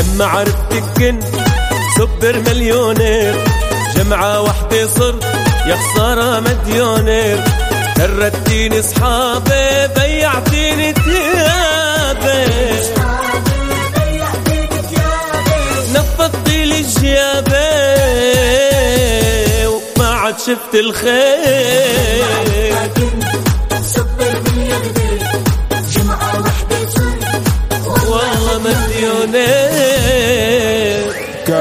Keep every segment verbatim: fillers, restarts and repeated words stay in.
لما عرفتك كنت سوبر مليونير، جمعة وحدة صرت يا خسارة مديونير. هردتيني صحابي بيعتيني تيابي، نفضتي لي جيابي وما عاد شفت الخير. والله مليونير.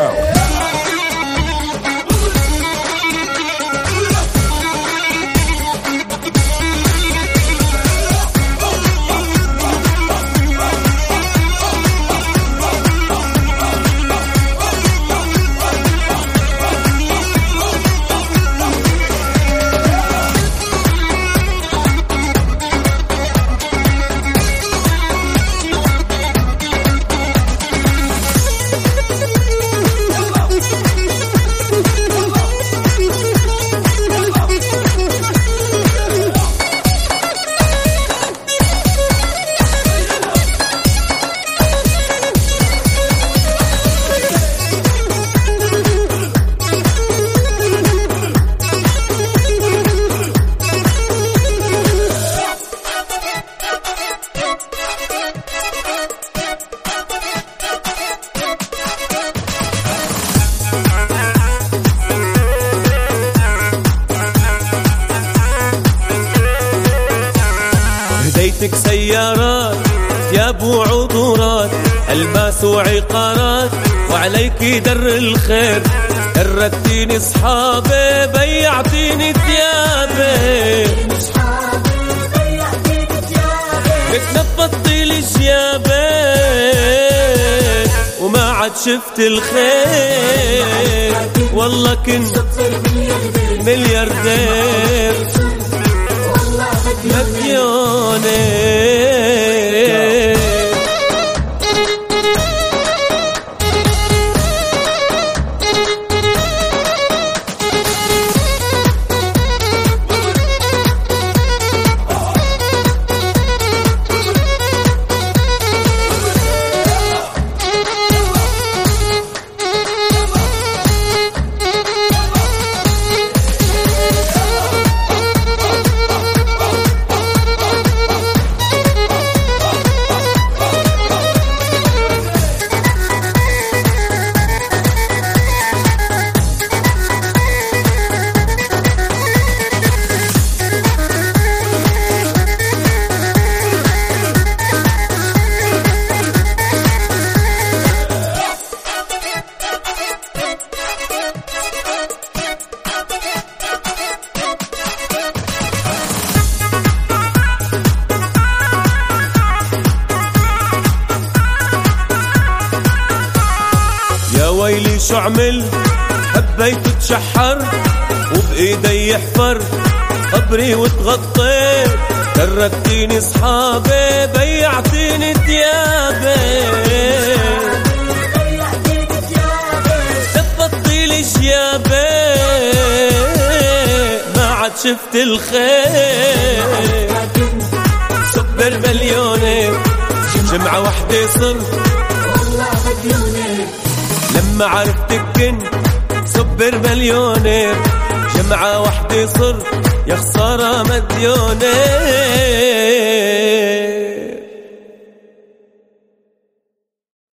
هديتك سيارات ثياب وعطورات، ألباس وعقارات وعليكي در الخير. هردتيني صحابي بيعتيني ثيابي، اتنفضتي لي جيابي وما عاد شفت الخير. والله كنت ملياردير مليونير. ويلي شو عمل حبيت اتشحر وبايدي يحفر قبري وتغطيت. هردتيني صحابي بيعتيني ثيابي، نفضتي لي جيابي ما عاد شفت الخير. سوبر مليونير، جمعة وحدة صرت لما عرفتك كنت سوبر مليونير. جمعة وحدة صرت يا خسارة مديونير.